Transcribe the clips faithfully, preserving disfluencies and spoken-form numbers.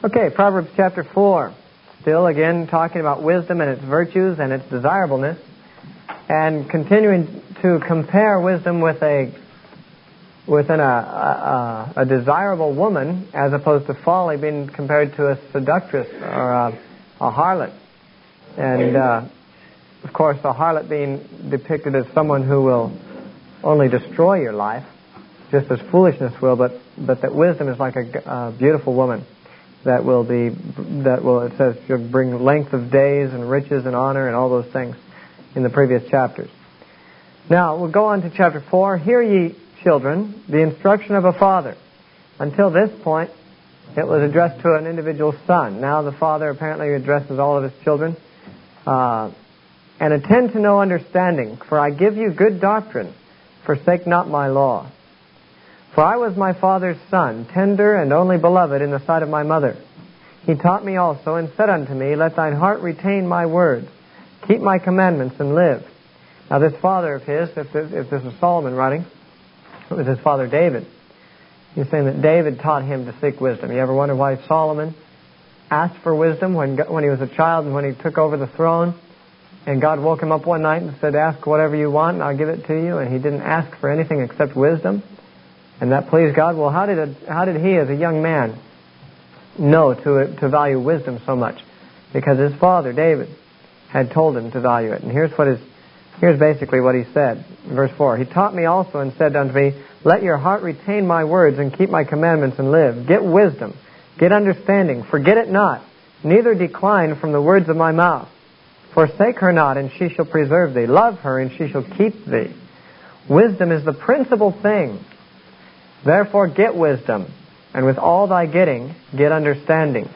Okay, Proverbs chapter four. Still, again, talking about wisdom and its virtues and its desirableness, and continuing to compare wisdom with a within a, a, a desirable woman, as opposed to folly being compared to a seductress or a, a harlot. And, uh, of course, a harlot being depicted as someone who will only destroy your life, just as foolishness will, but, but that wisdom is like a, a beautiful woman that will be, that will, it says, she'll bring length of days and riches and honor and all those things in the previous chapters. Now, we'll go on to chapter four. Hear ye, children, the instruction of a father. Until this point, it was addressed to an individual son. Now the father apparently addresses all of his children. Uh, and attend to no understanding, for I give you good doctrine. Forsake not my law. For I was my father's son, tender and only beloved in the sight of my mother. He taught me also, and said unto me, Let thine heart retain my words. Keep my commandments and live. Now this father of his, if this, if this is Solomon writing, it was his father David. He's saying that David taught him to seek wisdom. You ever wonder why Solomon asked for wisdom when when he was a child and when he took over the throne? And God woke him up one night and said, ask whatever you want and I'll give it to you. And he didn't ask for anything except wisdom. And that pleased God. Well, how did it, how did he as a young man know to to value wisdom so much? Because his father, David, had told him to value it. And here's what his Here's basically what he said. Verse four. He taught me also and said unto me, Let your heart retain my words and keep my commandments and live. Get wisdom. Get understanding. Forget it not. Neither decline from the words of my mouth. Forsake her not, and she shall preserve thee. Love her, and she shall keep thee. Wisdom is the principal thing. Therefore get wisdom, and with all thy getting, get understanding.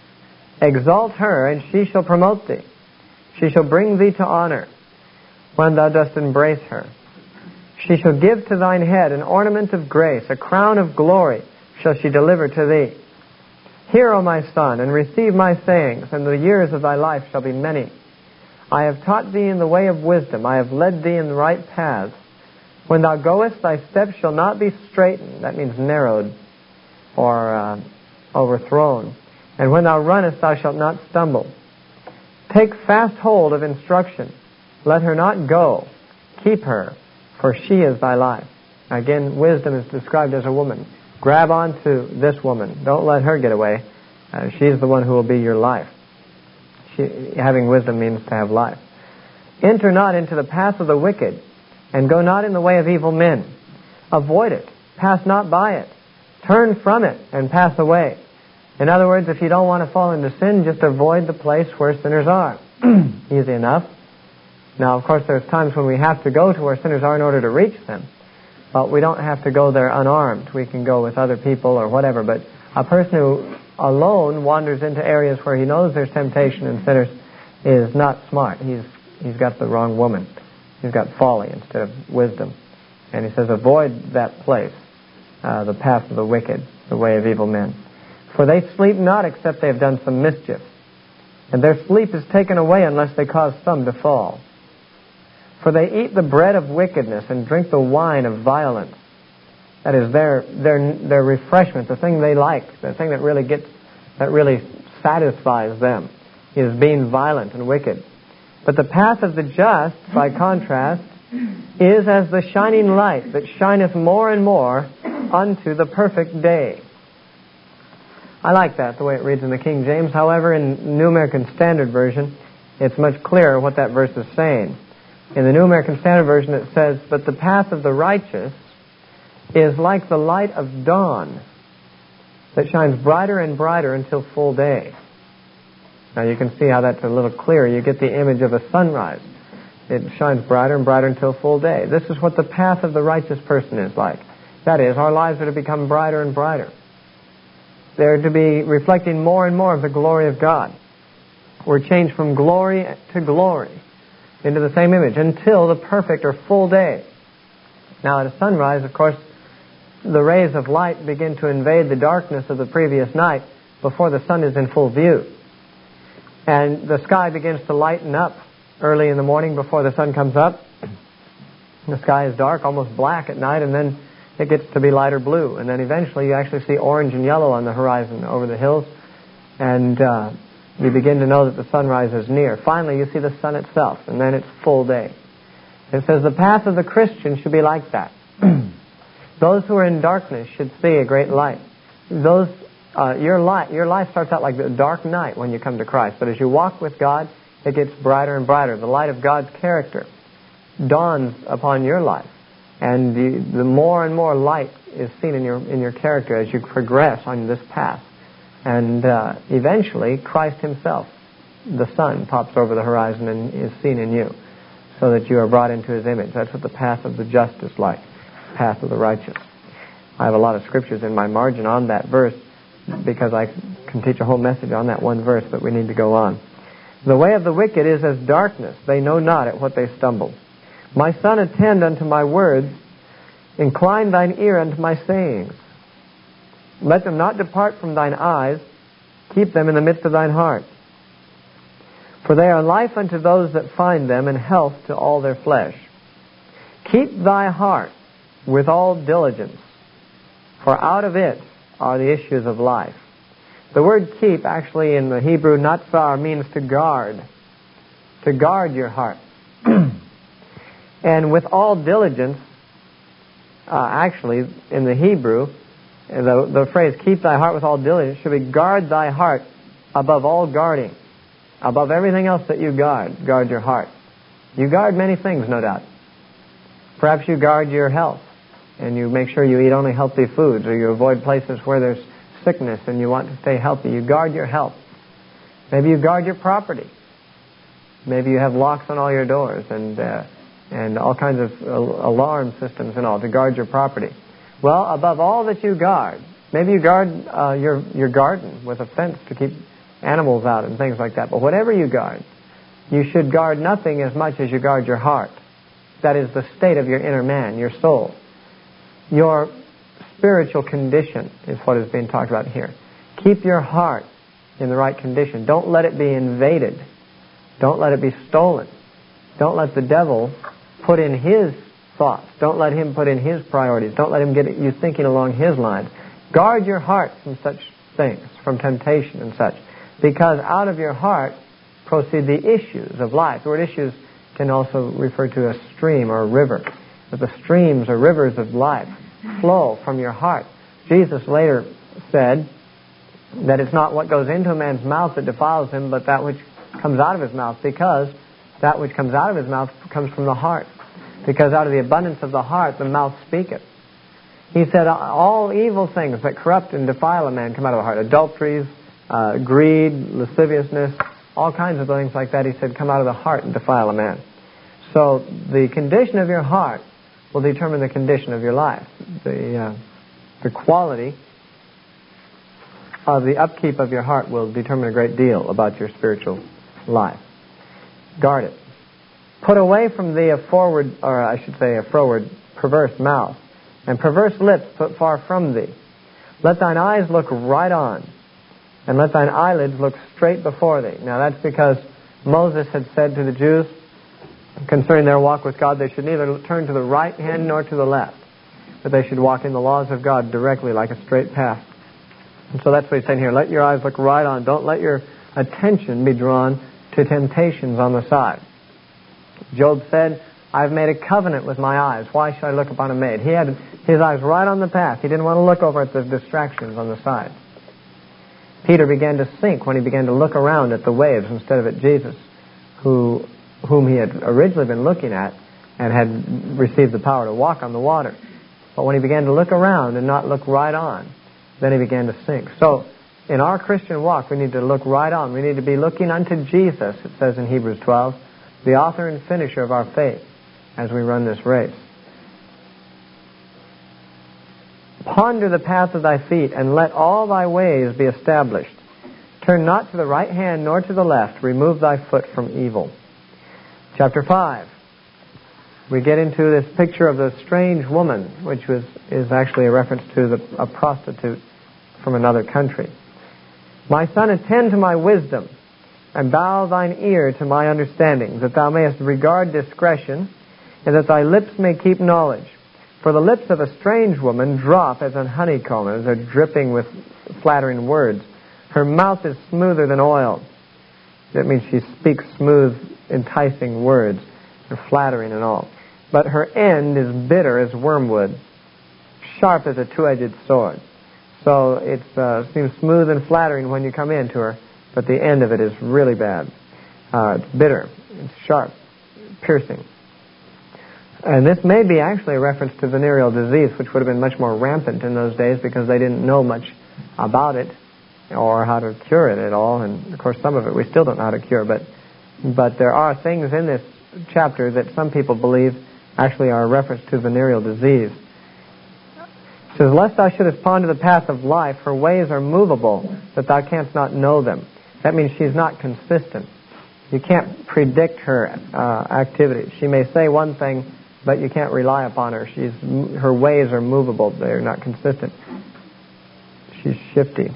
Exalt her, and she shall promote thee. She shall bring thee to honor when thou dost embrace her. She shall give to thine head an ornament of grace, a crown of glory shall she deliver to thee. Hear, O my son, and receive my sayings, and the years of thy life shall be many. I have taught thee in the way of wisdom, I have led thee in the right paths. When thou goest, thy steps shall not be straitened, that means narrowed, or uh, overthrown. And when thou runnest, thou shalt not stumble. Take fast hold of instruction. Let her not go. Keep her, for she is thy life. Again, wisdom is described as a woman. Grab on to this woman. Don't let her get away. Uh, she's the one who will be your life. She, having wisdom means to have life. Enter not into the path of the wicked, and go not in the way of evil men. Avoid it. Pass not by it. Turn from it, and pass away. In other words, if you don't want to fall into sin, just avoid the place where sinners are. Easy enough. Now, of course, there's times when we have to go to where sinners are in order to reach them. But we don't have to go there unarmed. We can go with other people or whatever. But a person who alone wanders into areas where he knows there's temptation and sinners is not smart. He's he's got the wrong woman. He's got folly instead of wisdom. And he says, avoid that place, uh, the path of the wicked, the way of evil men. For they sleep not except they have done some mischief. And their sleep is taken away unless they cause some to fall. For they eat the bread of wickedness and drink the wine of violence. That is their their their refreshment, the thing they like, the thing that really gets, that really satisfies them, is being violent and wicked. But the path of the just, by contrast, is as the shining light that shineth more and more unto the perfect day. I like that, the way it reads in the King James. However, in New American Standard Version, it's much clearer what that verse is saying. In the New American Standard Version it says, But the path of the righteous is like the light of dawn that shines brighter and brighter until full day. Now you can see how that's a little clearer. You get the image of a sunrise. It shines brighter and brighter until full day. This is what the path of the righteous person is like. That is, our lives are to become brighter and brighter. They're to be reflecting more and more of the glory of God. We're changed from glory to glory into the same image until the perfect or full day. Now at a sunrise, of course, the rays of light begin to invade the darkness of the previous night before the sun is in full view. And the sky begins to lighten up early in the morning before the sun comes up. The sky is dark, almost black at night, and then it gets to be lighter blue. And then eventually you actually see orange and yellow on the horizon over the hills. And uh, you begin to know that the sunrise is near. Finally, you see the sun itself, and then it's full day. It says the path of the Christian should be like that. Those who are in darkness should see a great light. Those, uh, your light, your life starts out like a dark night when you come to Christ, but as you walk with God, it gets brighter and brighter. The light of God's character dawns upon your life, and the, the more and more light is seen in your in your character as you progress on this path. And uh, eventually, Christ Himself, the sun, pops over the horizon and is seen in you, so that you are brought into His image. That's what the path of the just is like, the path of the righteous. I have a lot of scriptures in my margin on that verse, because I can teach a whole message on that one verse, but we need to go on. The way of the wicked is as darkness. They know not at what they stumble. My son, attend unto my words. Incline thine ear unto my sayings. Let them not depart from thine eyes. Keep them in the midst of thine heart. For they are life unto those that find them, and health to all their flesh. Keep thy heart with all diligence, for out of it are the issues of life. The word keep, actually in the Hebrew, natsar, means to guard. To guard your heart. And with all diligence, uh, actually, in the Hebrew, the, the phrase, keep thy heart with all diligence, should be guard thy heart above all guarding. Above everything else that you guard, guard your heart. You guard many things, no doubt. Perhaps you guard your health, and you make sure you eat only healthy foods, or you avoid places where there's sickness and you want to stay healthy. You guard your health. Maybe you guard your property. Maybe you have locks on all your doors and uh, and all kinds of uh, alarm systems and all to guard your property. Well, above all that you guard, maybe you guard uh, your your garden with a fence to keep animals out and things like that. But whatever you guard, you should guard nothing as much as you guard your heart. That is the state of your inner man, your soul. Your spiritual condition is what is being talked about here. Keep your heart in the right condition. Don't let it be invaded. Don't let it be stolen. Don't let the devil put in his thoughts. Don't let him put in his priorities. Don't let him get you thinking along his lines. Guard your heart from such things, from temptation and such. Because out of your heart proceed the issues of life. The word issues can also refer to a stream or a river. But the streams or rivers of life flow from your heart. Jesus later said that it's not what goes into a man's mouth that defiles him, but that which comes out of his mouth, because that which comes out of his mouth comes from the heart. Because out of the abundance of the heart, the mouth speaketh. He said all evil things that corrupt and defile a man come out of the heart. Adulteries, uh, greed, lasciviousness, all kinds of things like that, he said, come out of the heart and defile a man. So the condition of your heart will determine the condition of your life. The, uh, the quality of the upkeep of your heart will determine a great deal about your spiritual life. Guard it. Put away from thee a forward, or I should say a froward, perverse mouth, and perverse lips put far from thee. Let thine eyes look right on, and let thine eyelids look straight before thee. Now that's because Moses had said to the Jews concerning their walk with God, they should neither turn to the right hand nor to the left, but they should walk in the laws of God directly like a straight path. And so that's what he's saying here. Let your eyes look right on. Don't let your attention be drawn to temptations on the side. Job said, I've made a covenant with my eyes. Why should I look upon a maid? He had his eyes right on the path. He didn't want to look over at the distractions on the side. Peter began to sink when he began to look around at the waves instead of at Jesus, who, whom he had originally been looking at and had received the power to walk on the water. But when he began to look around and not look right on, then he began to sink. So, in our Christian walk, we need to look right on. We need to be looking unto Jesus, it says in Hebrews twelve, the author and finisher of our faith, as we run this race. Ponder the path of thy feet, and let all thy ways be established. Turn not to the right hand nor to the left. Remove thy foot from evil. Chapter five. We get into this picture of the strange woman, which was is actually a reference to the, a prostitute from another country. My son, attend to my wisdom, and bow thine ear to my understanding, that thou mayest regard discretion, and that thy lips may keep knowledge. For the lips of a strange woman drop as an honeycomb, as they're dripping with flattering words. Her mouth is smoother than oil. That means she speaks smooth, enticing words, or flattering and all. But her end is bitter as wormwood, sharp as a two-edged sword. So it uh, seems smooth and flattering when you come into her, but the end of it is really bad. Uh, it's bitter, it's sharp, piercing. And this may be actually a reference to venereal disease, which would have been much more rampant in those days because they didn't know much about it or how to cure it at all. And, of course, some of it we still don't know how to cure. But, but there are things in this chapter that some people believe actually are a reference to venereal disease. It says, lest thou shouldest ponder the path of life, her ways are movable, that thou canst not know them. That means she's not consistent. You can't predict her uh, activities. She may say one thing, but you can't rely upon her. She's her ways are movable. They're not consistent. She's shifty.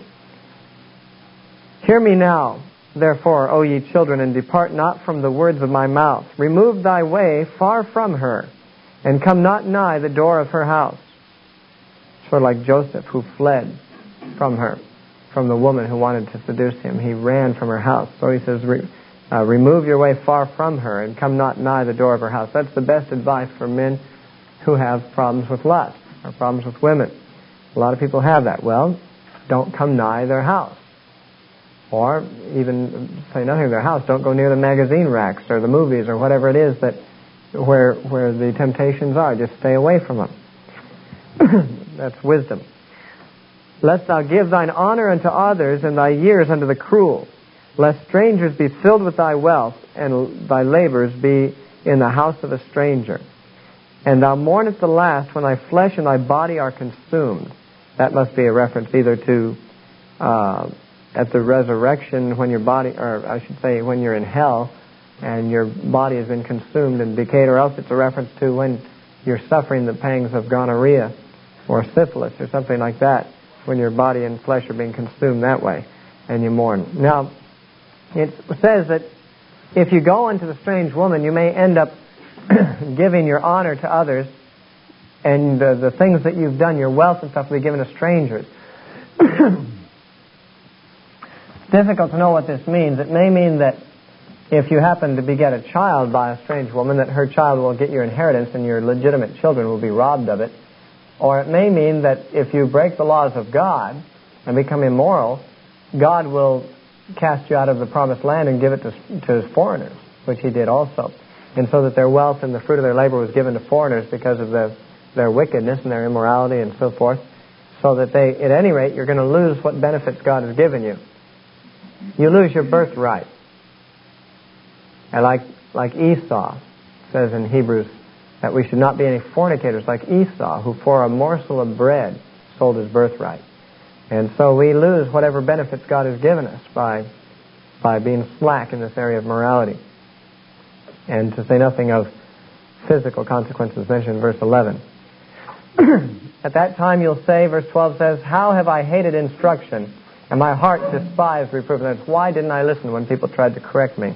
Hear me now, therefore, O ye children, and depart not from the words of my mouth. Remove thy way far from her, and come not nigh the door of her house. Sort of like Joseph, who fled from her, from the woman who wanted to seduce him. He ran from her house. So he says, re- uh, remove your way far from her, and come not nigh the door of her house. That's the best advice for men who have problems with lust, or problems with women. A lot of people have that. Well, don't come nigh their house. Or even say nothing of their house. Don't go near the magazine racks or the movies or whatever it is that where where the temptations are. Just stay away from them. That's wisdom. Lest thou give thine honor unto others and thy years unto the cruel. Lest strangers be filled with thy wealth and thy labors be in the house of a stranger. And thou mourn at the last when thy flesh and thy body are consumed. That must be a reference either to uh, at the resurrection when your body, or I should say when you're in hell and your body has been consumed and decayed, or else it's a reference to when you're suffering the pangs of gonorrhea or syphilis or something like that, when your body and flesh are being consumed that way and you mourn. Now, it says that if you go into the strange woman, you may end up giving your honor to others, and uh, the things that you've done, your wealth and stuff, will be given to strangers. Difficult to know what this means. It may mean that if you happen to beget a child by a strange woman, that her child will get your inheritance and your legitimate children will be robbed of it. Or it may mean that if you break the laws of God and become immoral, God will cast you out of the promised land and give it to, to foreigners, which he did also. And so that their wealth and the fruit of their labor was given to foreigners because of the, their wickedness and their immorality and so forth. So that they, at any rate, you're going to lose what benefits God has given you. You lose your birthright. And like, like Esau says in Hebrews, that we should not be any fornicators like Esau, who for a morsel of bread sold his birthright. And so we lose whatever benefits God has given us by, by being slack in this area of morality. And to say nothing of physical consequences mentioned in verse eleven. At that time you'll say, verse twelve says, how have I hated instruction, and my heart despised reproof. And that's why didn't I listen when people tried to correct me?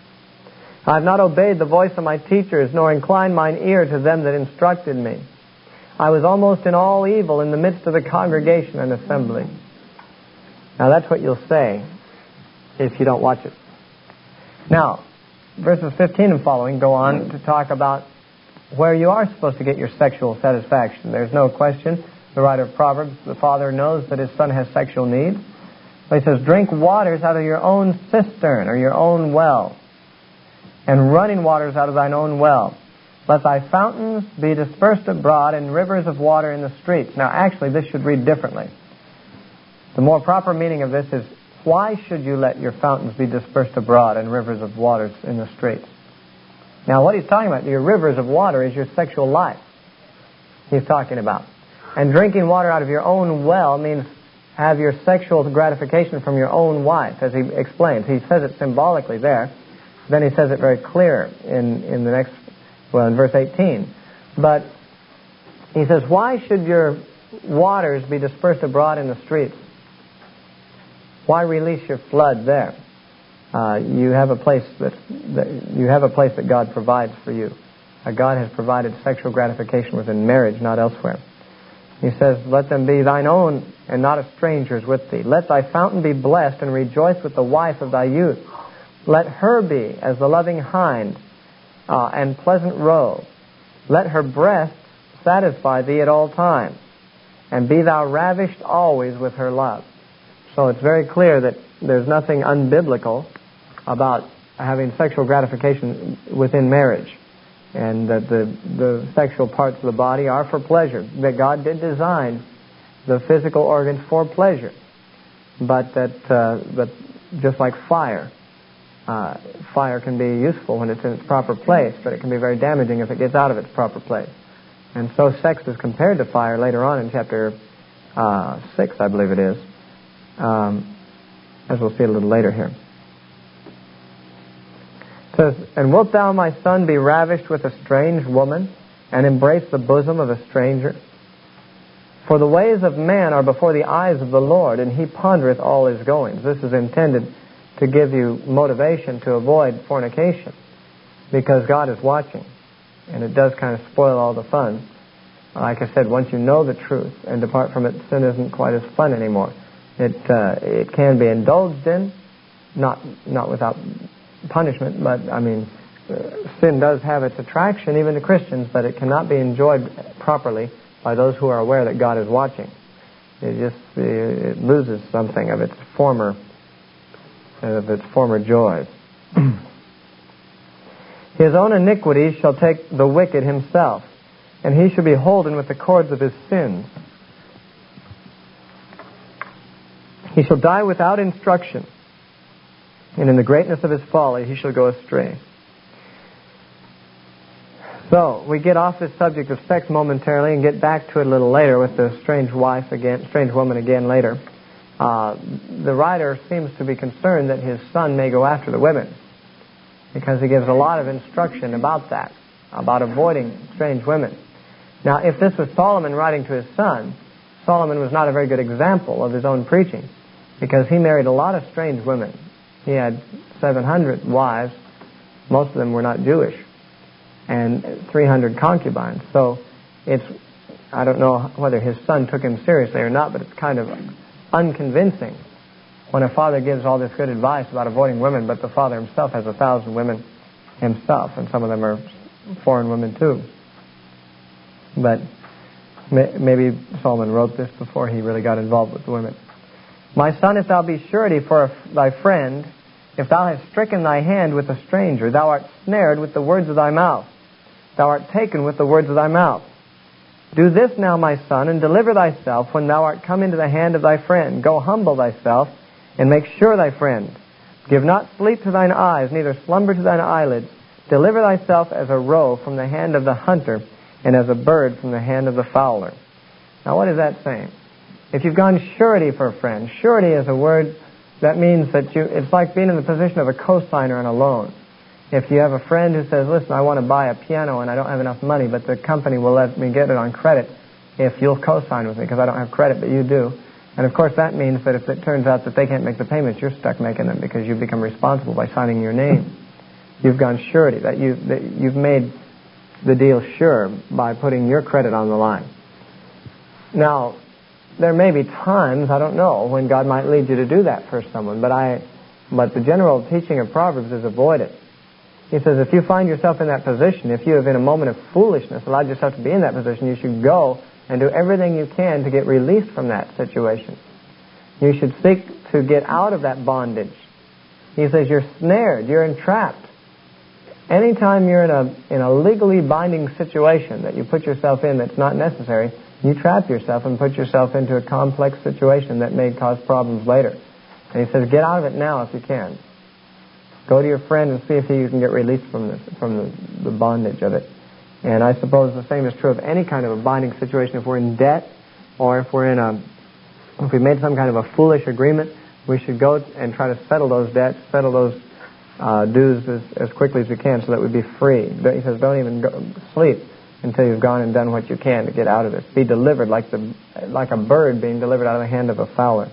I have not obeyed the voice of my teachers, nor inclined mine ear to them that instructed me. I was almost in all evil in the midst of the congregation and assembly. Now that's what you'll say if you don't watch it. Now, verses fifteen and following go on to talk about where you are supposed to get your sexual satisfaction. There's no question. The writer of Proverbs, the father knows that his son has sexual needs. So he says, drink waters out of your own cistern or your own well, and running waters out of thine own well. Let thy fountains be dispersed abroad, and rivers of water in the streets. Now, actually, this should read differently. The more proper meaning of this is, why should you let your fountains be dispersed abroad and rivers of waters in the streets? Now, what he's talking about, your rivers of water, is your sexual life he's talking about. And drinking water out of your own well means have your sexual gratification from your own wife, as he explains. He says it symbolically there. Then he says it very clear in, in the next, well, in verse eighteen. But he says, why should your waters be dispersed abroad in the streets? Why release your flood there? Uh, you have a place that, that you have a place that God provides for you. Uh, God has provided sexual gratification within marriage, not elsewhere. He says, let them be thine own and not a stranger's with thee. Let thy fountain be blessed, and rejoice with the wife of thy youth. Let her be as the loving hind uh, and pleasant roe. Let her breasts satisfy thee at all times, and be thou ravished always with her love. So it's very clear that there's nothing unbiblical about having sexual gratification within marriage, and that the, the sexual parts of the body are for pleasure, that God did design the physical organs for pleasure, but that uh, but just like fire, uh, fire can be useful when it's in its proper place, but it can be very damaging if it gets out of its proper place. And so sex is compared to fire later on in chapter uh, six, I believe it is, um, as we'll see a little later here. It says, and wilt thou, my son, be ravished with a strange woman, and embrace the bosom of a stranger? For the ways of man are before the eyes of the Lord, and he pondereth all his goings. This is intended to give you motivation to avoid fornication, because God is watching, and it does kind of spoil all the fun. Like I said, once you know the truth and depart from it, sin isn't quite as fun anymore. It uh, it can be indulged in, not not without punishment, but I mean, uh, sin does have its attraction even to Christians, but it cannot be enjoyed properly by those who are aware that God is watching. It just it loses something of its former of its former joys. His own iniquities shall take the wicked himself, and he shall be holden with the cords of his sins. He shall die without instruction, and in the greatness of his folly he shall go astray. So, we get off this subject of sex momentarily and get back to it a little later with the strange wife again, strange woman again later. Uh, the writer seems to be concerned that his son may go after the women, because he gives a lot of instruction about that, about avoiding strange women. Now, if this was Solomon writing to his son, Solomon was not a very good example of his own preaching, because he married a lot of strange women. He had seven hundred wives. Most of them were not Jewish, and three hundred concubines. So it's, I don't know whether his son took him seriously or not, but it's kind of unconvincing when a father gives all this good advice about avoiding women, but the father himself has a thousand women himself, and some of them are foreign women too. But maybe Solomon wrote this before he really got involved with the women. My son, if thou be surety for thy friend, if thou hast stricken thy hand with a stranger, thou art snared with the words of thy mouth. Thou art taken with the words of thy mouth. Do this now, my son, and deliver thyself when thou art come into the hand of thy friend. Go humble thyself, and make sure thy friend. Give not sleep to thine eyes, neither slumber to thine eyelids. Deliver thyself as a roe from the hand of the hunter, and as a bird from the hand of the fowler. Now, what is that saying? If you've gone surety for a friend, surety is a word that means that you, it's like being in the position of a cosigner on a loan. If you have a friend who says, listen, I want to buy a piano and I don't have enough money, but the company will let me get it on credit if you'll co-sign with me because I don't have credit, but you do. And of course that means that if it turns out that they can't make the payments, you're stuck making them because you become responsible by signing your name. You've gone surety, that, you, that you've made the deal sure by putting your credit on the line. Now, there may be times, I don't know, when God might lead you to do that for someone, but I, but the general teaching of Proverbs is avoid it. He says if you find yourself in that position, if you have in a moment of foolishness allowed yourself to be in that position, you should go and do everything you can to get released from that situation. You should seek to get out of that bondage. He says you're snared, you're entrapped. Anytime you're in a in a legally binding situation that you put yourself in that's not necessary, you trap yourself and put yourself into a complex situation that may cause problems later. And he says get out of it now if you can. Go to your friend and see if you can get released from this, from the, the bondage of it. And I suppose the same is true of any kind of a binding situation. If we're in debt, or if we're in a, if we made some kind of a foolish agreement, we should go and try to settle those debts, settle those uh, dues as, as quickly as we can, so that we'd be free. He says, don't even go, sleep until you've gone and done what you can to get out of this. Be delivered like the like a bird being delivered out of the hand of a fowler.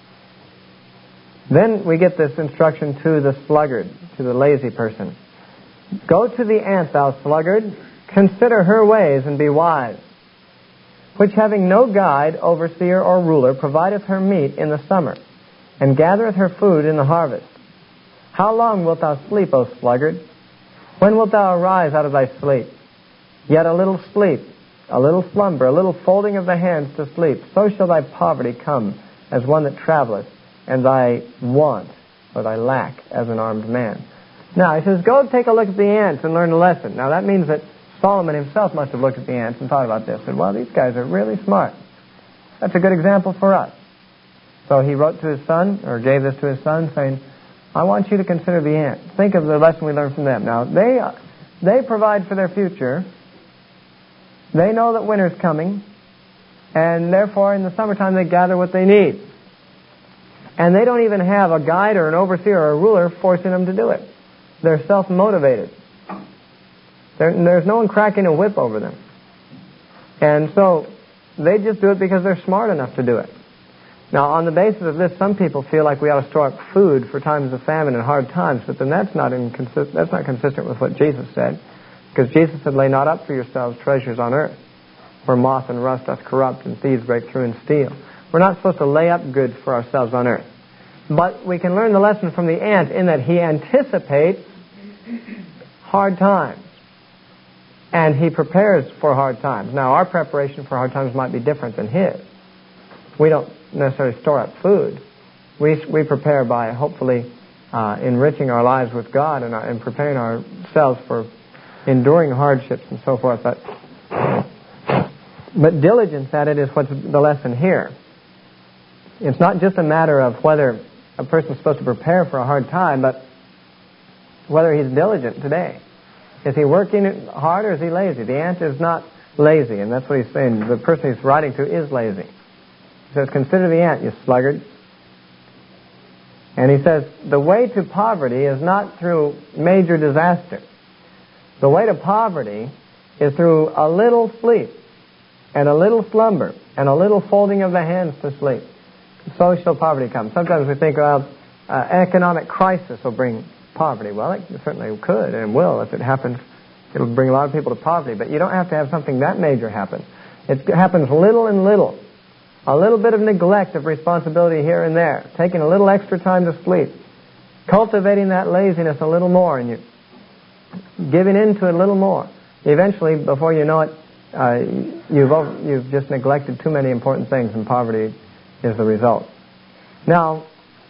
Then we get this instruction to the sluggard, to the lazy person. Go to the ant, thou sluggard, consider her ways and be wise. which having no guide, overseer, or ruler, provideth her meat in the summer, and gathereth her food in the harvest. How long wilt thou sleep, O sluggard? When wilt thou arise out of thy sleep? Yet a little sleep, a little slumber, a little folding of the hands to sleep, so shall thy poverty come as one that travelleth, and thy want, or thy lack, as an armed man. Now, he says, go take a look at the ants and learn a lesson. Now, that means that Solomon himself must have looked at the ants and thought about this. And, well, these guys are really smart. That's a good example for us. So he wrote to his son, or gave this to his son, saying, I want you to consider the ants. Think of the lesson we learned from them. Now, they they provide for their future. They know that winter's coming. And therefore, in the summertime, they gather what they need. And they don't even have a guide or an overseer or a ruler forcing them to do it. They're self-motivated. They're, there's no one cracking a whip over them. And so they just do it because they're smart enough to do it. Now, on the basis of this, some people feel like we ought to store up food for times of famine and hard times, but then that's not inconsist- that's not consistent with what Jesus said, because Jesus said, lay not up for yourselves treasures on earth, where moth and rust doth corrupt and thieves break through and steal. We're not supposed to lay up goods for ourselves on earth. But we can learn the lesson from the ant in that he anticipates hard times. And he prepares for hard times. Now, our preparation for hard times might be different than his. We don't necessarily store up food. We we prepare by hopefully uh, enriching our lives with God and, our, and preparing ourselves for enduring hardships and so forth. But, but diligence at it is what's the lesson here. It's not just a matter of whether a person's supposed to prepare for a hard time, but whether he's diligent today. Is he working hard or is he lazy? The ant is not lazy, and that's what he's saying. The person he's writing to is lazy. He says, consider the ant, you sluggard. And he says, the way to poverty is not through major disaster. The way to poverty is through a little sleep, and a little slumber, and a little folding of the hands to sleep. So shall poverty come. Sometimes we think, well, uh, economic crisis will bring poverty. Well, it certainly could and will. If it happens, it'll bring a lot of people to poverty. But you don't have to have something that major happen. It happens little and little. A little bit of neglect of responsibility here and there. Taking a little extra time to sleep. Cultivating that laziness a little more, and you giving in to it a little more. Eventually, before you know it, uh, you've over, you've just neglected too many important things, and poverty is the result. Now,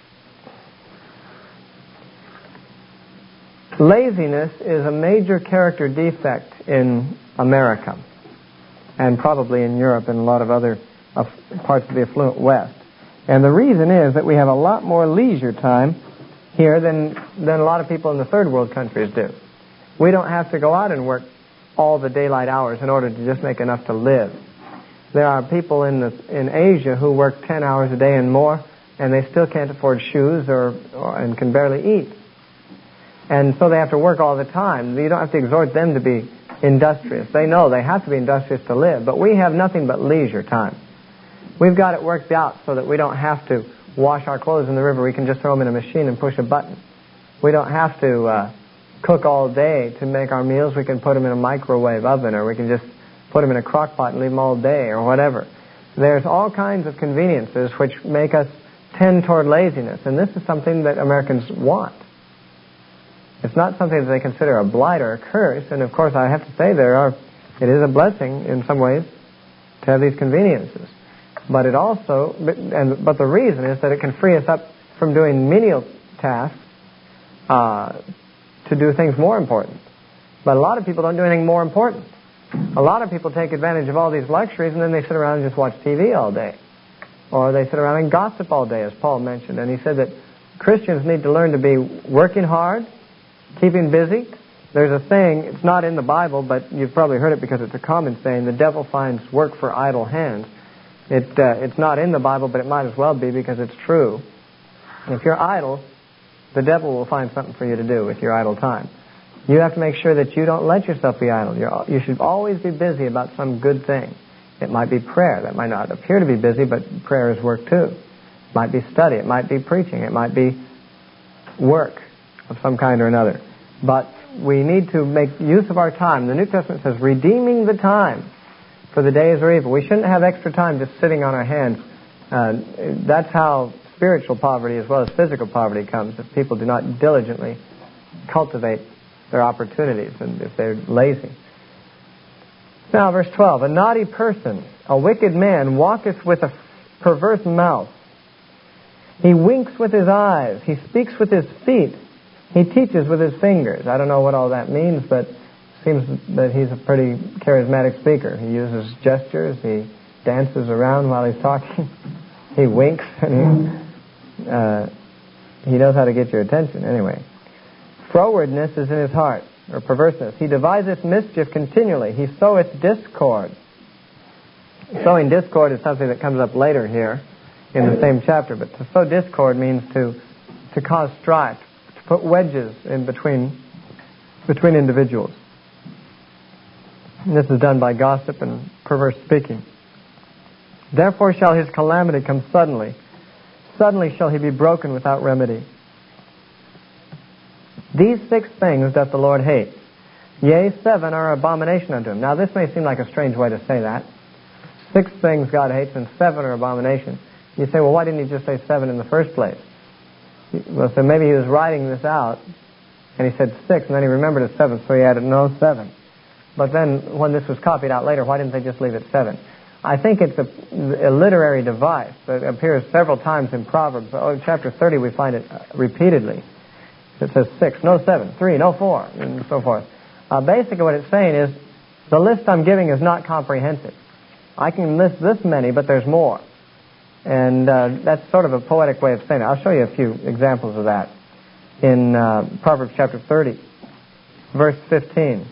laziness is a major character defect in America, and probably in Europe and a lot of other uh, parts of the affluent West. And the reason is that we have a lot more leisure time here than, than a lot of people in the third world countries do. We don't have to go out and work all the daylight hours in order to just make enough to live. There are people in the, in Asia who work ten hours a day and more, and they still can't afford shoes or, or and can barely eat. And so they have to work all the time. You don't have to exhort them to be industrious. They know they have to be industrious to live, but we have nothing but leisure time. We've got it worked out so that we don't have to wash our clothes in the river. We can just throw them in a machine and push a button. We don't have to uh, cook all day to make our meals. We can put them in a microwave oven, or we can just put them in a crock pot and leave them all day, or whatever. There's all kinds of conveniences which make us tend toward laziness, and this is something that Americans want. It's not something that they consider a blight or a curse, and of course I have to say there are, it is a blessing in some ways to have these conveniences. But it also, and but the reason is that it can free us up from doing menial tasks uh, to do things more important. But a lot of people don't do anything more important. A lot of people take advantage of all these luxuries, and then they sit around and just watch T V all day. Or they sit around and gossip all day, as Paul mentioned. And he said that Christians need to learn to be working hard, keeping busy. There's a saying, it's not in the Bible, but you've probably heard it because it's a common saying, the devil finds work for idle hands. It, uh, it's not in the Bible, but it might as well be because it's true. If you're idle, the devil will find something for you to do with your idle time. You have to make sure that you don't let yourself be idle. You're, you should always be busy about some good thing. It might be prayer. That might not appear to be busy, but prayer is work too. It might be study. It might be preaching. It might be work of some kind or another. But we need to make use of our time. The New Testament says, redeeming the time. for the days are evil. We shouldn't have extra time just sitting on our hands. Uh, that's how spiritual poverty as well as physical poverty comes, if people do not diligently cultivate their opportunities and if they're lazy. Now, verse twelve, a naughty person, a wicked man, walketh with a perverse mouth. He winks with his eyes. He speaks with his feet. He teaches with his fingers. I don't know what all that means, but it seems that he's a pretty charismatic speaker. He uses gestures. He dances around while he's talking. He winks, and he, uh, he knows how to get your attention anyway. Frowardness is in his heart, or perverseness. He deviseth mischief continually. He soweth discord. Sowing discord is something that comes up later here in the same chapter, but to sow discord means to to cause strife, to put wedges in between between individuals. And this is done by gossip and perverse speaking. Therefore shall his calamity come suddenly. Suddenly shall he be broken without remedy. These six things doth the Lord hate. Yea, seven are abomination unto him. Now this may seem like a strange way to say that. Six things God hates and seven are abomination. You say, well, why didn't he just say seven in the first place? Well, so maybe he was writing this out, and he said six, and then he remembered a seven, so he added, no, seven. But then, when this was copied out later, why didn't they just leave it seven? I think it's a, a literary device that appears several times in Proverbs. Oh, in chapter thirty, we find it repeatedly. It says six, no seven, three, no four, and so forth. Uh, basically, what it's saying is, the list I'm giving is not comprehensive. I can list this many, but there's more. And uh, that's sort of a poetic way of saying it. I'll show you a few examples of that in uh, Proverbs chapter thirty, verse fifteen.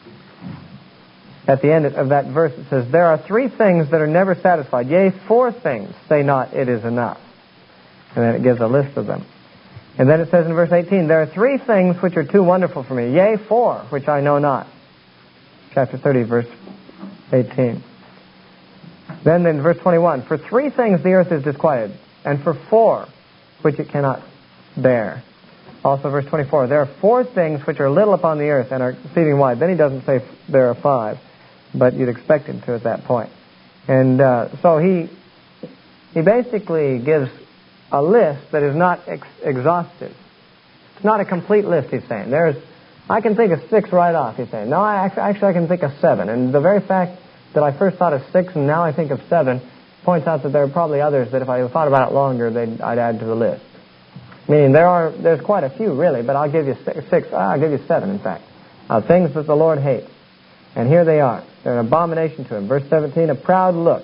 At the end of that verse it says, there are three things that are never satisfied. Yea, four things, say not, it is enough. And then it gives a list of them. And then it says in verse eighteen, there are three things which are too wonderful for me. Yea, four, which I know not. Chapter thirty, verse eighteen. Then in verse twenty-one, for three things the earth is disquieted, and for four which it cannot bear. Also verse twenty-four, there are four things which are little upon the earth and are exceeding wide. Then he doesn't say there are five, but you'd expect him to at that point. And uh, so he he basically gives a list that is not ex- exhaustive. It's not a complete list, he's saying. There's, I can think of six right off, he's saying. No, I actually, actually I can think of seven. And the very fact that I first thought of six and now I think of seven points out that there are probably others that if I thought about it longer, they'd, I'd add to the list. Meaning there are, there's quite a few really, but I'll give you six, six I'll give you seven in fact, uh, things that the Lord hates. And here they are. They're an abomination to him. Verse seventeen, a proud look,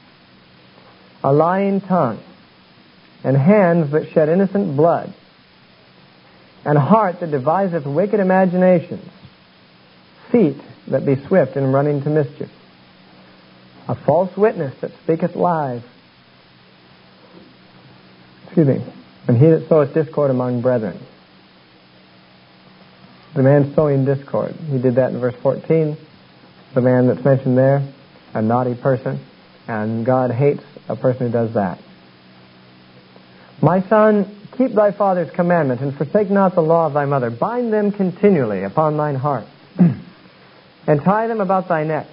a lying tongue, and hands that shed innocent blood, and a heart that deviseth wicked imaginations, feet that be swift in running to mischief, a false witness that speaketh lies. Excuse me. And he that soweth discord among brethren. The man sowing discord. He did that in verse fourteen. The man that's mentioned there, a naughty person. And God hates a person who does that. My son, keep thy father's commandments, and forsake not the law of thy mother. Bind them continually upon thine heart, and tie them about thy neck.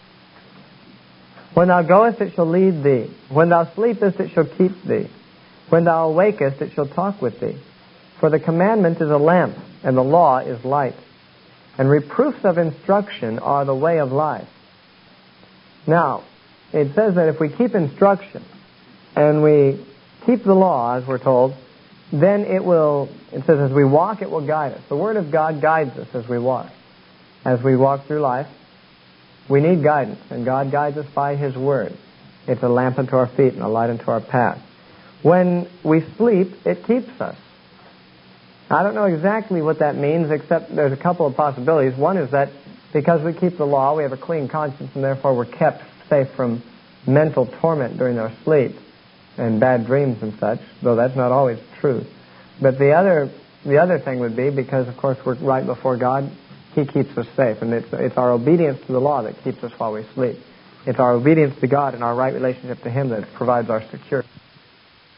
When thou goest, it shall lead thee. When thou sleepest, it shall keep thee. When thou awakest, it shall talk with thee. For the commandment is a lamp, and the law is light. And reproofs of instruction are the way of life. Now, it says that if we keep instruction, and we keep the law, as we're told, then it will, it says, as we walk, it will guide us. The Word of God guides us as we walk. As we walk through life, we need guidance, and God guides us by His Word. It's a lamp unto our feet and a light unto our path. When we sleep, it keeps us. I don't know exactly what that means, except there's a couple of possibilities. One is that because we keep the law, we have a clean conscience, and therefore we're kept safe from mental torment during our sleep and bad dreams and such, though that's not always true. But the other the other thing would be because, of course, we're right before God, He keeps us safe. And it's, it's our obedience to the law that keeps us while we sleep. It's our obedience to God and our right relationship to Him that provides our security.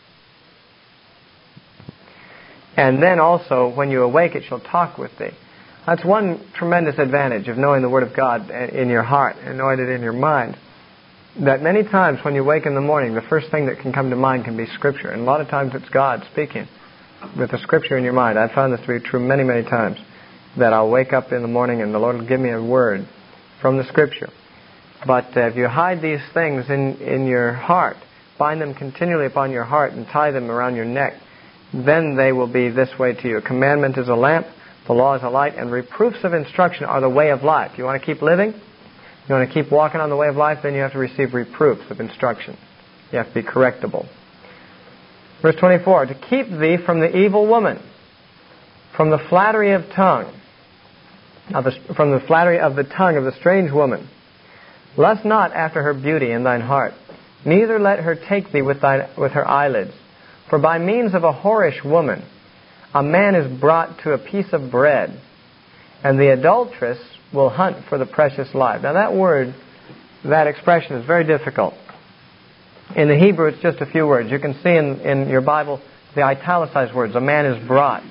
And then also, when you awake, it shall talk with thee. That's one tremendous advantage of knowing the Word of God in your heart and knowing it in your mind. That many times when you wake in the morning, the first thing that can come to mind can be Scripture. And a lot of times it's God speaking with the Scripture in your mind. I've found this to be true many, many times. That I'll wake up in the morning and the Lord will give me a word from the Scripture. But uh, if you hide these things in, in your heart, bind them continually upon your heart and tie them around your neck, then they will be this way to you. A commandment is a lamp, the law is a light, and reproofs of instruction are the way of life. You want to keep living? You want to keep walking on the way of life? Then you have to receive reproofs of instruction. You have to be correctable. Verse twenty-four, to keep thee from the evil woman, from the flattery of tongue, of the, from the flattery of the tongue of the strange woman. Lust not after her beauty in thine heart, neither let her take thee with, thine, with her eyelids. For by means of a whorish woman, a man is brought to a piece of bread, and the adulteress will hunt for the precious life. Now that word, that expression is very difficult. In the Hebrew, it's just a few words. You can see in, in your Bible the italicized words, a man is brought.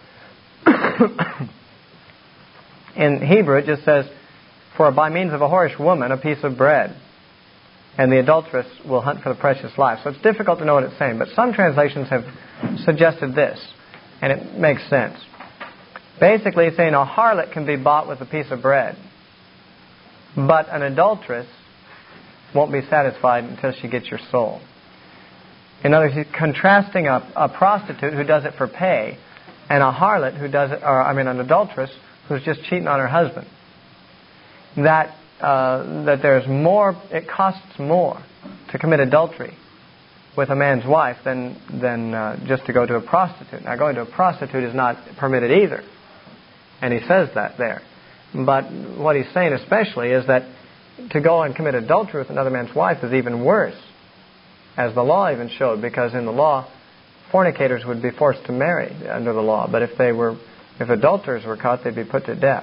In Hebrew, it just says, for by means of a whorish woman, a piece of bread, and the adulteress will hunt for the precious life. So it's difficult to know what it's saying, but some translations have suggested this, and it makes sense. Basically, it's saying a harlot can be bought with a piece of bread, but an adulteress won't be satisfied until she gets your soul. In other words, he's contrasting a, a prostitute who does it for pay and a harlot who does it, or I mean an adulteress who's just cheating on her husband. That uh, that there's more, it costs more to commit adultery with a man's wife than than uh, just to go to a prostitute. Now, going to a prostitute is not permitted either, and he says that there. But what he's saying especially is that to go and commit adultery with another man's wife is even worse, as the law even showed, because in the law, fornicators would be forced to marry under the law. But if they were, if adulterers were caught, they'd be put to death.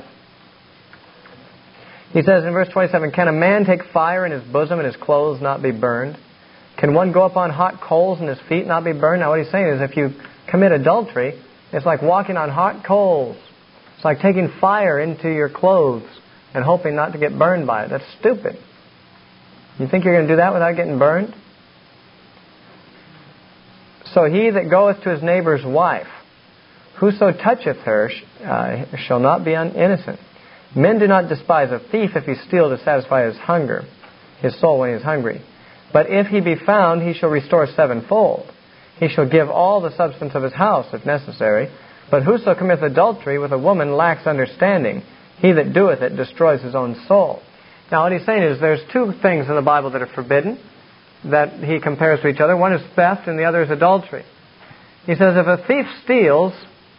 He says in verse twenty-seven, can a man take fire in his bosom and his clothes not be burned? Can one go up on hot coals and his feet not be burned? Now what he's saying is if you commit adultery, it's like walking on hot coals. It's like taking fire into your clothes and hoping not to get burned by it. That's stupid. You think you're going to do that without getting burned? So he that goeth to his neighbor's wife, whoso toucheth her uh, shall not be innocent. Men do not despise a thief if he steal to satisfy his hunger, his soul when he is hungry. But if he be found, he shall restore sevenfold. He shall give all the substance of his house, if necessary. But whoso committeth adultery with a woman lacks understanding. He that doeth it destroys his own soul. Now what he's saying is there's two things in the Bible that are forbidden that he compares to each other. One is theft and the other is adultery. He says if a thief steals,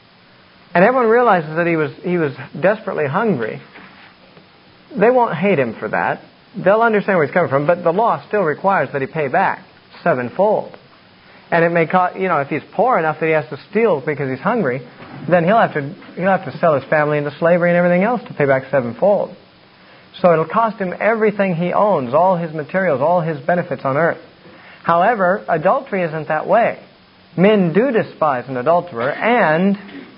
and everyone realizes that he was he was desperately hungry, they won't hate him for that. They'll understand where he's coming from, but the law still requires that he pay back sevenfold. And it may cost, you know, if he's poor enough that he has to steal because he's hungry, then he'll have to he'll have to sell his family into slavery and everything else to pay back sevenfold. So it'll cost him everything he owns, all his materials, all his benefits on earth. However, adultery isn't that way. Men do despise an adulterer, and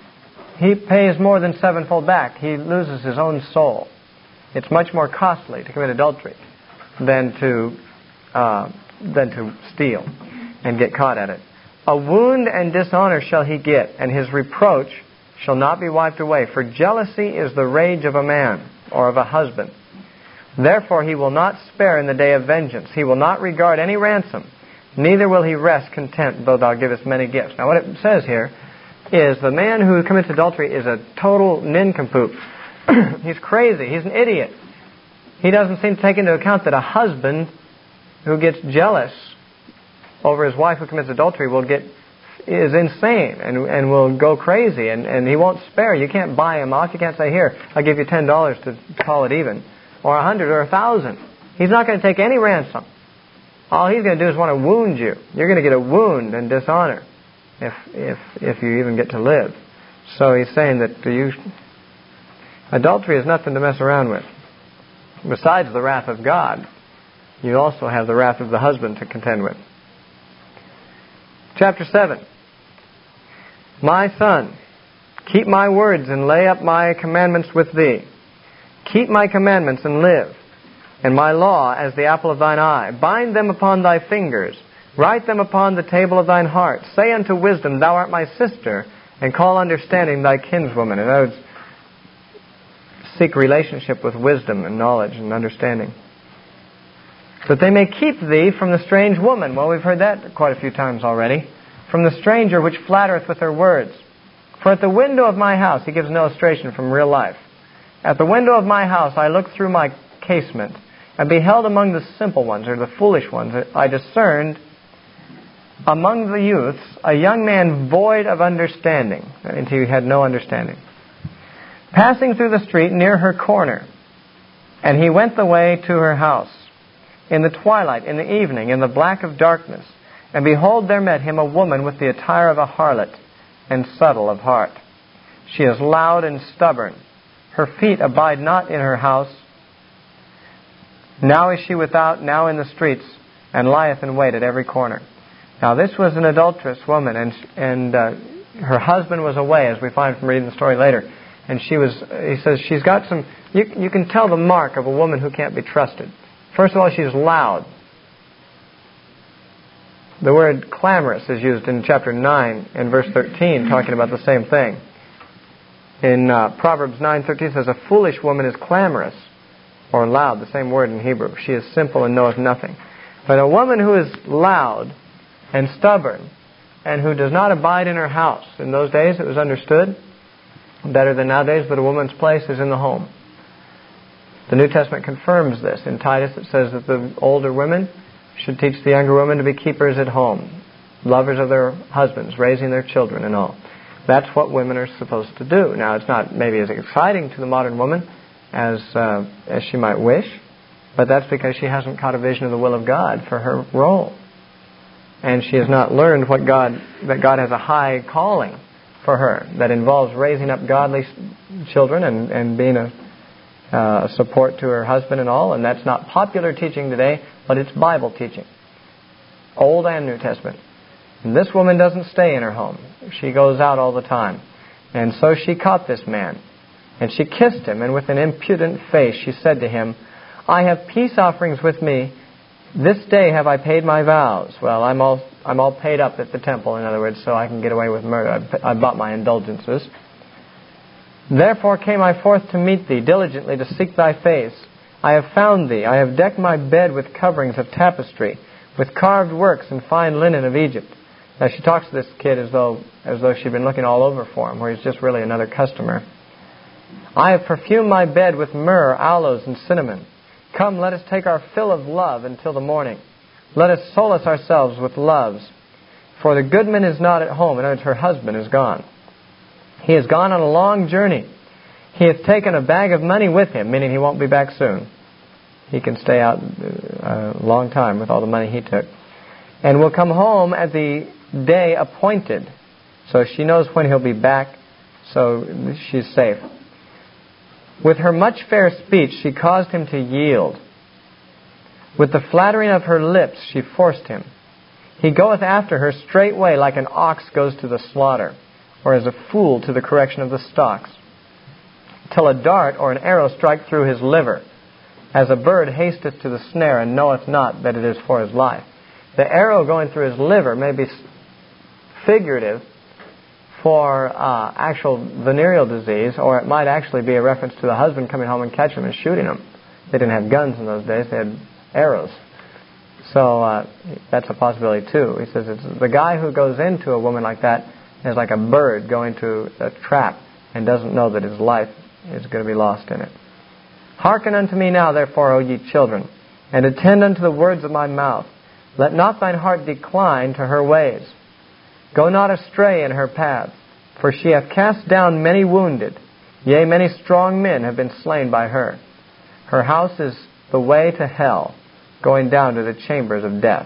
he pays more than sevenfold back. He loses his own soul. It's much more costly to commit adultery than to uh, than to steal and get caught at it. A wound and dishonor shall he get, and his reproach shall not be wiped away. For jealousy is the rage of a man, or of a husband. Therefore he will not spare in the day of vengeance. He will not regard any ransom, neither will he rest content, though thou givest many gifts. Now what it says here is the man who commits adultery is a total nincompoop. He's crazy. He's an idiot. He doesn't seem to take into account that a husband who gets jealous over his wife who commits adultery will get is insane and and will go crazy, and, and he won't spare. You can't buy him off. You can't say, here, I'll give you ten dollars to call it even, or a hundred or a thousand. He's not going to take any ransom. All he's going to do is want to wound you. You're going to get a wound and dishonor if if if you even get to live. So he's saying that you, adultery is nothing to mess around with. Besides the wrath of God, you also have the wrath of the husband to contend with. Chapter seven. My son, Keep my words and lay up my commandments with thee. Keep my commandments and live, and my law as the apple of thine eye. Bind them upon thy fingers. Write them upon the table of thine heart. Say unto wisdom, thou art my sister, and call understanding thy kinswoman. In other words, seek relationship with wisdom and knowledge and understanding. That they may keep thee from the strange woman. Well, we've heard that quite a few times already. From the stranger which flattereth with her words. For at the window of my house, he gives an illustration from real life. At the window of my house I looked through my casement, and beheld among the simple ones, or the foolish ones, I discerned among the youths a young man void of understanding. That means he had no understanding. Passing through the street near her corner, and he went the way to her house. In the twilight, in the evening, in the black of darkness, and behold, there met him a woman with the attire of a harlot, and subtle of heart. She is loud and stubborn. Her feet abide not in her house. Now is she without, now in the streets, and lieth in wait at every corner. Now this was an adulterous woman, and and uh, her husband was away, as we find from reading the story later. And she was, he says, she's got some, you, you can tell the mark of a woman who can't be trusted. First of all, she's loud. The word clamorous is used in chapter nine and verse thirteen, talking about the same thing. In uh, Proverbs nine thirteen, it says, a foolish woman is clamorous, or loud, the same word in Hebrew. She is simple and knoweth nothing. But a woman who is loud and stubborn, and who does not abide in her house. In those days it was understood better than nowadays that a woman's place is in the home. The New Testament confirms this. In Titus it says that the older women should teach the younger women to be keepers at home, lovers of their husbands, raising their children and all. That's what women are supposed to do. Now it's not maybe as exciting to the modern woman as uh, as she might wish, but that's because she hasn't caught a vision of the will of God for her role. And she has not learned what God, that God has a high calling for her that involves raising up godly children and, and being a uh, support to her husband and all. And that's not popular teaching today, but it's Bible teaching, Old and New Testament. And this woman doesn't stay in her home. She goes out all the time. And so she caught this man, and she kissed him, and with an impudent face she said to him, I have peace offerings with me. This day have I paid my vows. Well, I'm all I'm all paid up at the temple, in other words, so I can get away with murder. I've, I've bought my indulgences. Therefore came I forth to meet thee, diligently to seek thy face. I have found thee. I have decked my bed with coverings of tapestry, with carved works and fine linen of Egypt. Now she talks to this kid as though as though she'd been looking all over for him, where he's just really another customer. I have perfumed my bed with myrrh, aloes, and cinnamon. Come, let us take our fill of love until the morning. Let us solace ourselves with loves. For the goodman is not at home. In other words, her husband is gone. He has gone on a long journey. He hath taken a bag of money with him, meaning he won't be back soon. He can stay out a long time with all the money he took. And will come home at the day appointed. So she knows when he'll be back, so she's safe. With her much fair speech she caused him to yield. With the flattering of her lips she forced him. He goeth after her straightway like an ox goes to the slaughter, or as a fool to the correction of the stocks, till a dart or an arrow strike through his liver, as a bird hasteth to the snare and knoweth not that it is for his life. The arrow going through his liver may be figurative for uh, actual venereal disease, or it might actually be a reference to the husband coming home and catching him and shooting him. They didn't have guns in those days, they had arrows. So uh, that's a possibility too. He says it's the guy who goes into a woman like that is like a bird going to a trap and doesn't know that his life is going to be lost in it. Hearken unto me now, therefore, O ye children, and attend unto the words of my mouth. Let not thine heart decline to her ways. Go not astray in her paths, for she hath cast down many wounded. Yea, many strong men have been slain by her. Her house is the way to hell, going down to the chambers of death.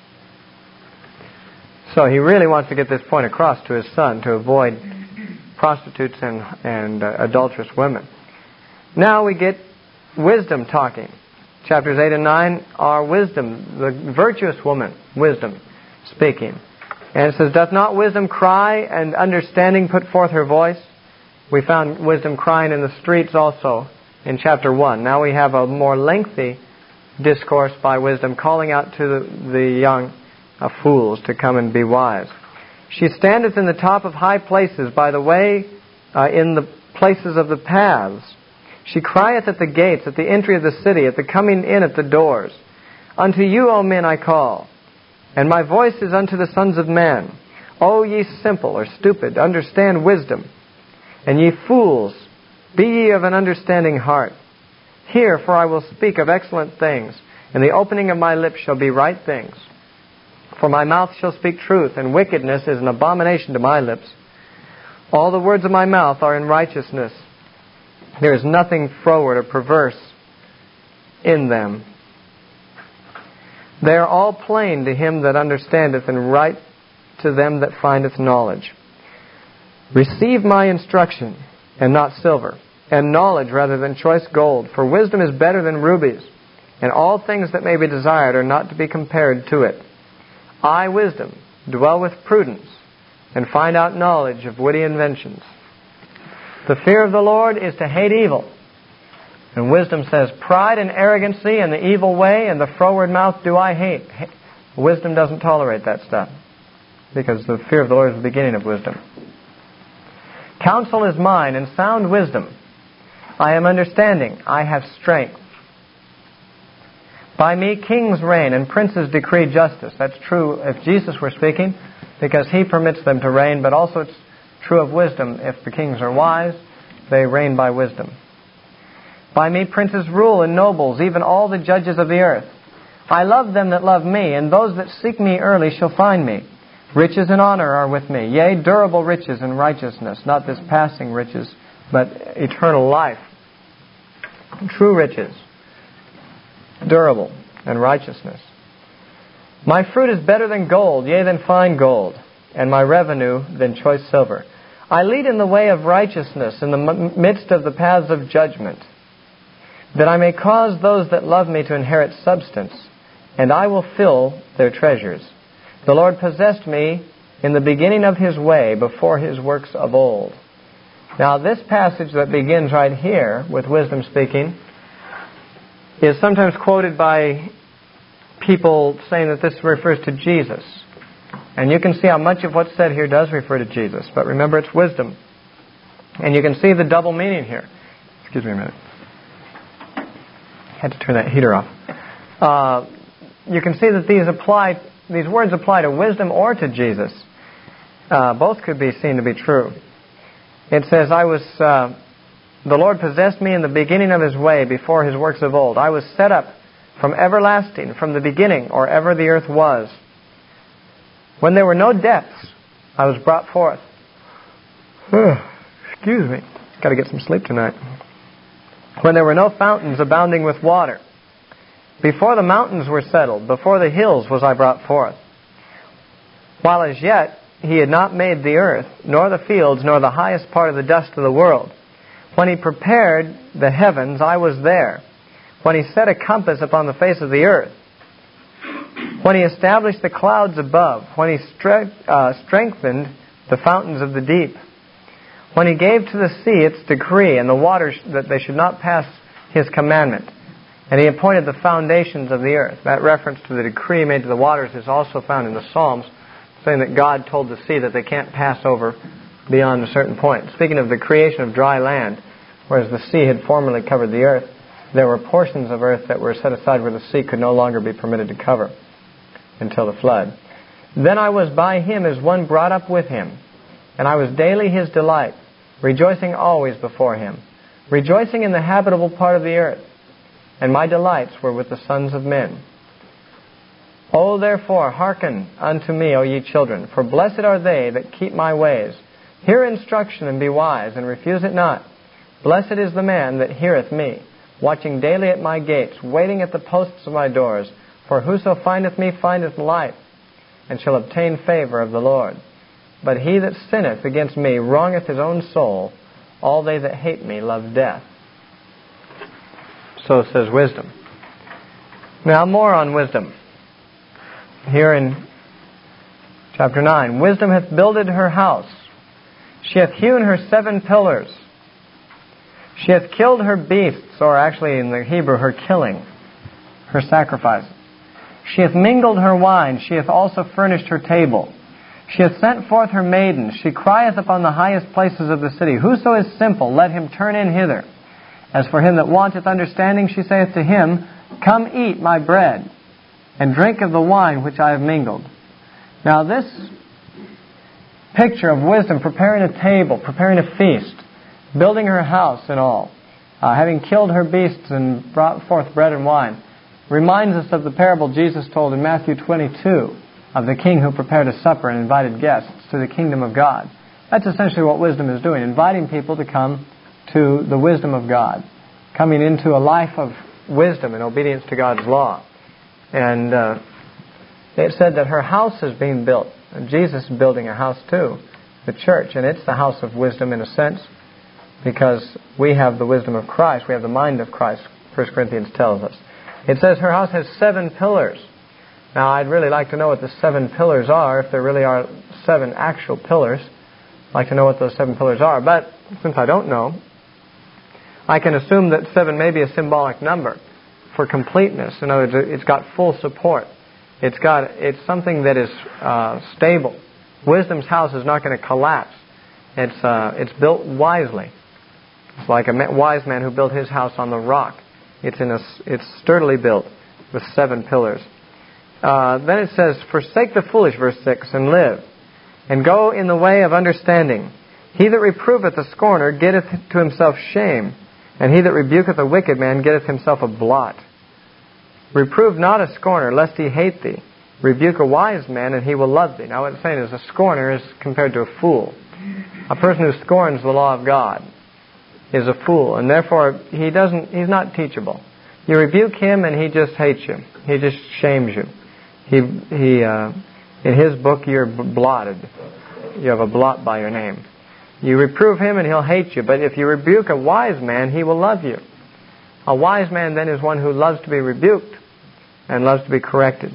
So he really wants to get this point across to his son, to avoid prostitutes and, and uh, adulterous women. Now we get wisdom talking. Chapters eight and nine are wisdom, the virtuous woman, wisdom, speaking. And it says, doth not wisdom cry, and understanding put forth her voice? We found wisdom crying in the streets also in chapter one. Now we have a more lengthy discourse by wisdom calling out to the, the young uh, fools to come and be wise. She standeth in the top of high places by the way, uh, in the places of the paths. She crieth at the gates, at the entry of the city, at the coming in at the doors. Unto you, O men, I call, and my voice is unto the sons of men. O ye simple or stupid, understand wisdom. And ye fools, be ye of an understanding heart. Hear, for I will speak of excellent things, and the opening of my lips shall be right things. For my mouth shall speak truth, and wickedness is an abomination to my lips. All the words of my mouth are in righteousness. There is nothing froward or perverse in them. They are all plain to him that understandeth, and right to them that findeth knowledge. Receive my instruction, and not silver, and knowledge rather than choice gold. For wisdom is better than rubies, and all things that may be desired are not to be compared to it. I, wisdom, dwell with prudence, and find out knowledge of witty inventions. The fear of the Lord is to hate evil. And wisdom says, pride and arrogancy and the evil way and the froward mouth do I hate. Wisdom doesn't tolerate that stuff, because the fear of the Lord is the beginning of wisdom. Counsel is mine, and sound wisdom. I am understanding. I have strength. By me kings reign, and princes decree justice. That's true if Jesus were speaking, because he permits them to reign, but also it's true of wisdom. If the kings are wise, they reign by wisdom. By me princes rule, and nobles, even all the judges of the earth. I love them that love me, and those that seek me early shall find me. Riches and honor are with me, yea, durable riches and righteousness, not this passing riches, but eternal life. True riches, durable, and righteousness. My fruit is better than gold, yea, than fine gold, and my revenue than choice silver. I lead in the way of righteousness, in the midst of the paths of judgment, that I may cause those that love me to inherit substance, and I will fill their treasures. The Lord possessed me in the beginning of His way, before His works of old. Now, this passage that begins right here, with wisdom speaking, is sometimes quoted by people saying that this refers to Jesus. And you can see how much of what's said here does refer to Jesus. But remember, it's wisdom. And you can see the double meaning here. Excuse me a minute. I had to turn that heater off. Uh, you can see that these apply... These words apply to wisdom or to Jesus. Uh, both could be seen to be true. It says, I was, uh, the Lord possessed me in the beginning of His way, before His works of old. I was set up from everlasting, from the beginning, or ever the earth was. When there were no depths, I was brought forth. Excuse me. Got to get some sleep tonight. When there were no fountains abounding with water. Before the mountains were settled, before the hills was I brought forth. While as yet He had not made the earth, nor the fields, nor the highest part of the dust of the world. When He prepared the heavens, I was there. When He set a compass upon the face of the earth. When He established the clouds above. When He stre- uh, strengthened the fountains of the deep. When He gave to the sea its decree, and the waters that they should not pass His commandment. And He appointed the foundations of the earth. That reference to the decree made to the waters is also found in the Psalms, saying that God told the sea that they can't pass over beyond a certain point. Speaking of the creation of dry land, whereas the sea had formerly covered the earth, there were portions of earth that were set aside where the sea could no longer be permitted to cover until the flood. Then I was by Him as one brought up with Him, and I was daily His delight, rejoicing always before Him, rejoicing in the habitable part of the earth. And my delights were with the sons of men. O therefore, hearken unto me, O ye children, for blessed are they that keep my ways. Hear instruction and be wise, and refuse it not. Blessed is the man that heareth me, watching daily at my gates, waiting at the posts of my doors. For whoso findeth me findeth life, and shall obtain favor of the Lord. But he that sinneth against me wrongeth his own soul. All they that hate me love death. So says wisdom. Now more on wisdom. Here in chapter nine. Wisdom hath builded her house. She hath hewn her seven pillars. She hath killed her beasts, or actually in the Hebrew, her killing, her sacrifices. She hath mingled her wine. She hath also furnished her table. She hath sent forth her maidens. She crieth upon the highest places of the city. Whoso is simple, let him turn in hither. As for him that wanteth understanding, she saith to him, Come eat my bread, and drink of the wine which I have mingled. Now this picture of wisdom, preparing a table, preparing a feast, building her house and all, uh, having killed her beasts and brought forth bread and wine, reminds us of the parable Jesus told in Matthew twenty-two of the king who prepared a supper and invited guests to the kingdom of God. That's essentially what wisdom is doing, inviting people to come to the wisdom of God, coming into a life of wisdom and obedience to God's law. And uh, it said that her house is being built. And Jesus is building a house too, the church. And it's the house of wisdom in a sense, because we have the wisdom of Christ. We have the mind of Christ, First Corinthians tells us. It says her house has seven pillars. Now, I'd really like to know what the seven pillars are, if there really are seven actual pillars. I'd like to know what those seven pillars are. But since I don't know, I can assume that seven may be a symbolic number for completeness. In other words, it's got full support. It's got it's something that is uh, stable. Wisdom's house is not going to collapse. It's uh, it's built wisely. It's like a wise man who built his house on the rock. It's in a it's sturdily built with seven pillars. Uh, then it says, Forsake the foolish, verse six, and live, and go in the way of understanding. He that reproveth a scorner getteth to himself shame, and he that rebuketh a wicked man getteth himself a blot. Reprove not a scorner, lest he hate thee. Rebuke a wise man, and he will love thee. Now what it's saying is a scorner is compared to a fool. A person who scorns the law of God is a fool, and therefore he doesn't. He's not teachable. You rebuke him, and he just hates you. He just shames you. He he. Uh, in his book, you're blotted. You have a blot by your name. You reprove him, and he'll hate you. But if you rebuke a wise man, he will love you. A wise man then is one who loves to be rebuked and loves to be corrected.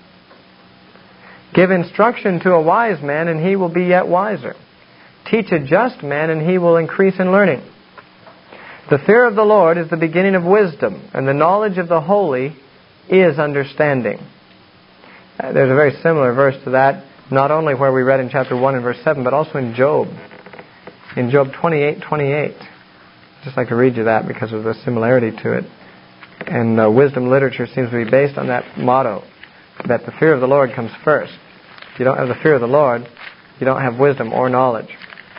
Give instruction to a wise man, and he will be yet wiser. Teach a just man, and he will increase in learning. The fear of the Lord is the beginning of wisdom, and the knowledge of the holy is understanding. Uh, there's a very similar verse to that, not only where we read in chapter one and verse seven, but also in Job. In Job twenty-eight twenty-eight. I'd just like to read you that because of the similarity to it. And uh, wisdom literature seems to be based on that motto, that the fear of the Lord comes first. If you don't have the fear of the Lord, you don't have wisdom or knowledge.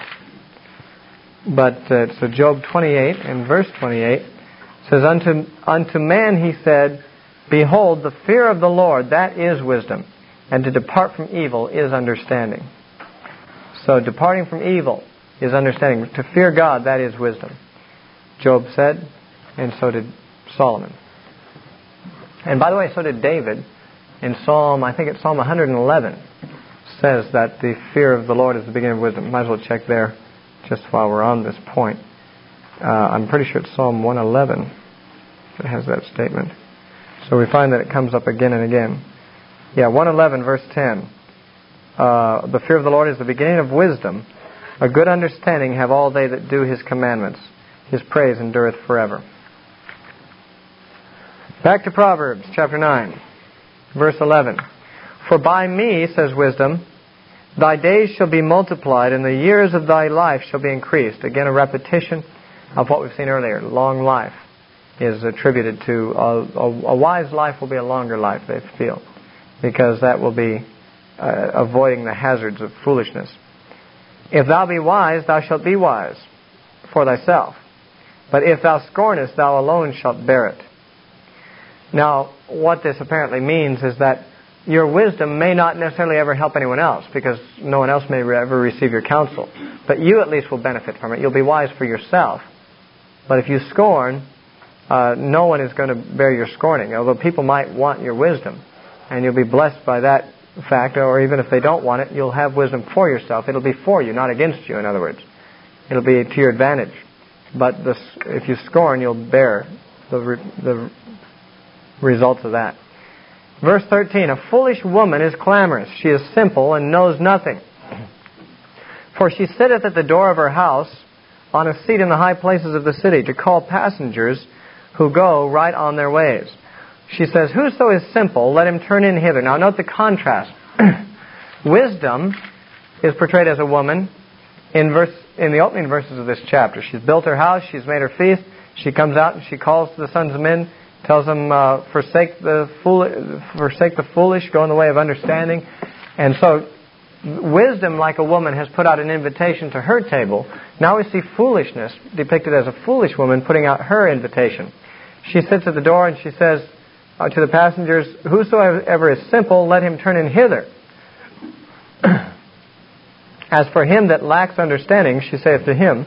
But uh, so Job twenty-eight and verse twenty-eight says, Unto, unto man he said, Behold, the fear of the Lord, that is wisdom, and to depart from evil is understanding. So departing from evil is understanding. To fear God, that is wisdom. Job said, and so did Solomon. And by the way, so did David. In Psalm, I think it's Psalm one eleven, says that the fear of the Lord is the beginning of wisdom. Might as well check there just while we're on this point. Uh, I'm pretty sure it's Psalm one eleven that has that statement. So we find that it comes up again and again. Yeah, one eleven verse ten. Uh, the fear of the Lord is the beginning of wisdom. A good understanding have all they that do His commandments. His praise endureth forever. Back to Proverbs chapter nine, verse eleven. For by me, says wisdom, thy days shall be multiplied, and the years of thy life shall be increased. Again, a repetition of what we've seen earlier. Long life is attributed to a, a, a wise life will be a longer life, they feel, because that will be uh, avoiding the hazards of foolishness. If thou be wise, thou shalt be wise for thyself. But if thou scornest, thou alone shalt bear it. Now, what this apparently means is that your wisdom may not necessarily ever help anyone else, because no one else may ever receive your counsel. But you at least will benefit from it. You'll be wise for yourself. But if you scorn, uh, no one is going to bear your scorning, although people might want your wisdom. And you'll be blessed by that fact, or even if they don't want it, you'll have wisdom for yourself. It'll be for you, not against you, in other words. It'll be to your advantage. But the, if you scorn, you'll bear the, re, the results of that. Verse thirteen, a foolish woman is clamorous. She is simple and knows nothing. For she sitteth at the door of her house, on a seat in the high places of the city, to call passengers who go right on their ways. She says, whoso is simple, let him turn in hither. Now note the contrast. Wisdom is portrayed as a woman in verse in the opening verses of this chapter. She's built her house, she's made her feast, she comes out and she calls to the sons of men, tells them, uh, forsake the fool, forsake the foolish, go in the way of understanding. And so, wisdom, like a woman, has put out an invitation to her table. Now we see foolishness depicted as a foolish woman putting out her invitation. She sits at the door and she says uh, to the passengers, whosoever is simple, let him turn in hither. As for him that lacks understanding, she saith to him,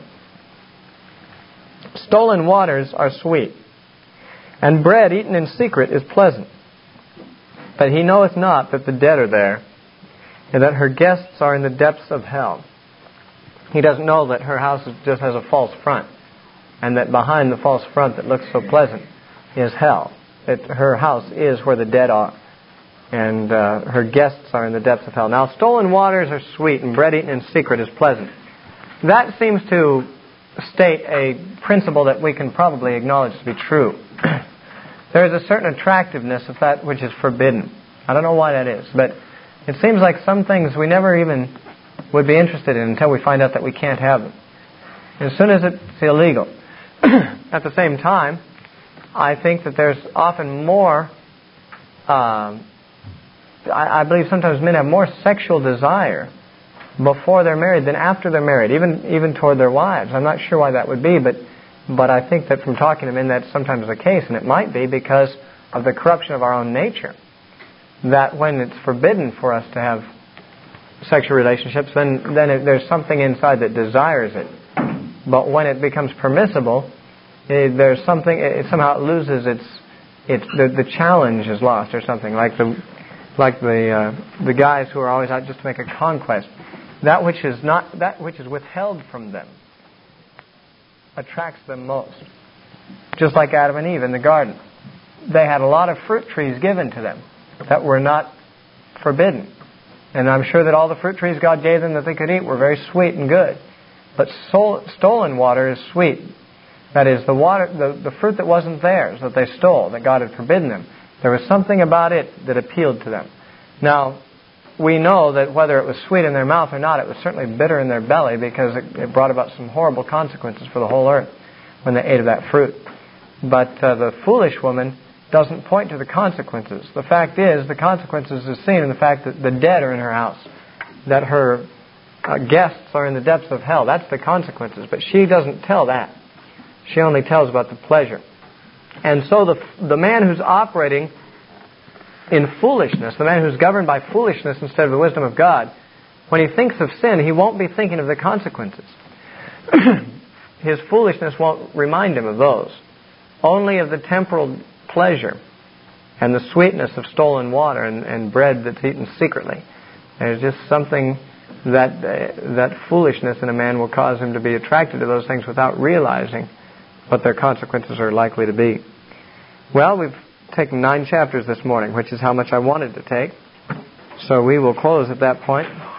stolen waters are sweet, and bread eaten in secret is pleasant. But he knoweth not that the dead are there, and that her guests are in the depths of hell. He doesn't know that her house just has a false front, and that behind the false front that looks so pleasant is hell. That her house is where the dead are, and uh, her guests are in the depths of hell. Now, stolen waters are sweet, and bread eaten in secret is pleasant. That seems to state a principle that we can probably acknowledge to be true. There is a certain attractiveness of that which is forbidden. I don't know why that is, but it seems like some things we never even would be interested in until we find out that we can't have them. As soon as it's illegal. At the same time, I think that there's often more, um, I, I believe sometimes men have more sexual desire before they're married than after they're married, even even toward their wives. I'm not sure why that would be, but but I think that from talking to men that's sometimes the case, and it might be because of the corruption of our own nature. That when it's forbidden for us to have sexual relationships, then then it, there's something inside that desires it. But when it becomes permissible, it, there's something. It, somehow it loses its its the, the challenge is lost or something. Like the like the uh, the guys who are always out just to make a conquest. That which is not that which is withheld from them attracts them most. Just like Adam and Eve in the garden, they had a lot of fruit trees given to them that were not forbidden. And I'm sure that all the fruit trees God gave them that they could eat were very sweet and good. But sol- stolen water is sweet. That is, the water, the, the fruit that wasn't theirs, that they stole, that God had forbidden them. There was something about it that appealed to them. Now, we know that whether it was sweet in their mouth or not, it was certainly bitter in their belly because it, it brought about some horrible consequences for the whole earth when they ate of that fruit. But uh, the foolish woman doesn't point to the consequences. The fact is, the consequences is seen in the fact that the dead are in her house, that her uh, guests are in the depths of hell. That's the consequences. But she doesn't tell that. She only tells about the pleasure. And so the the man who's operating in foolishness, the man who's governed by foolishness instead of the wisdom of God, when he thinks of sin, he won't be thinking of the consequences. His foolishness won't remind him of those. Only of the temporal pleasure and the sweetness of stolen water and, and bread that's eaten secretly. There's just something that uh, that foolishness in a man will cause him to be attracted to those things without realizing what their consequences are likely to be. Well, we've taken nine chapters this morning, which is how much I wanted to take. So we will close at that point.